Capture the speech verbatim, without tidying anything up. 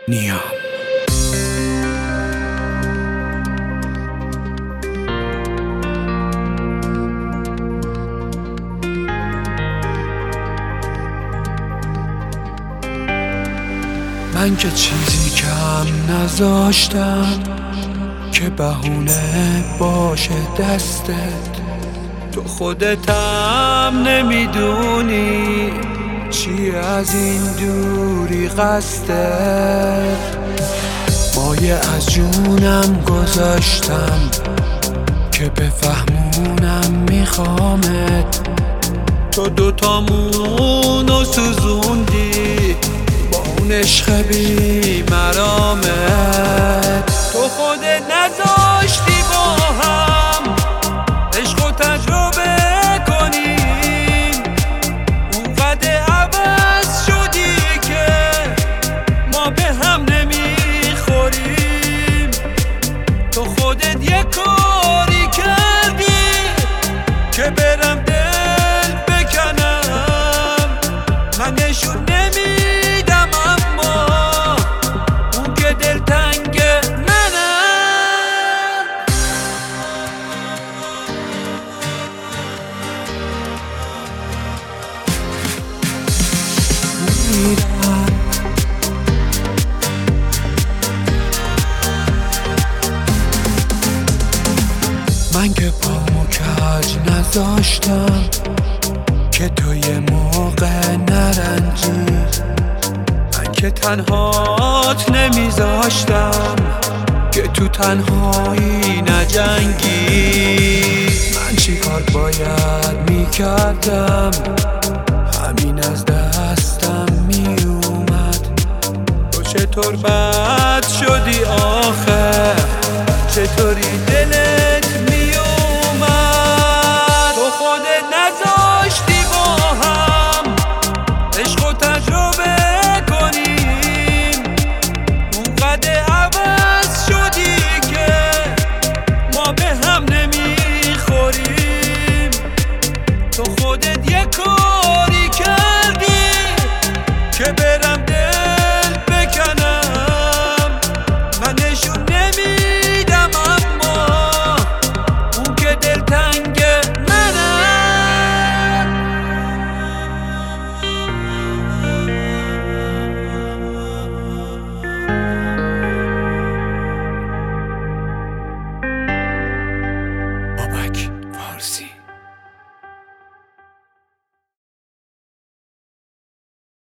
نیام. من که چیزی کم نذاشتم که بهونه باشه دستت، تو خودتم نمیدونی چی از این دوری قصدت. مایه از جونم گذاشتم که بفهمونم میخوامت، تو دوتامونو سوزوندی با اون عشق بی مرامت. تو خودت نذاشتی با هم عشق و تجربه کنیم، اونقدر عوض شدی که ما به هم نمیخوریم. تو خودت یه کاری کردی که برم دل بکنم، من نشون نمیدم اما اون که دلتنگ منم. من که پامو کج نذاشتم که تو یه موقع نرنجی، من که تنهات نمیذاشتم که تو تنهایی نجنگی. من چی کار باید میکردم، همین از دستم میومد. تو چطور بد شدی آخه، چطوری دل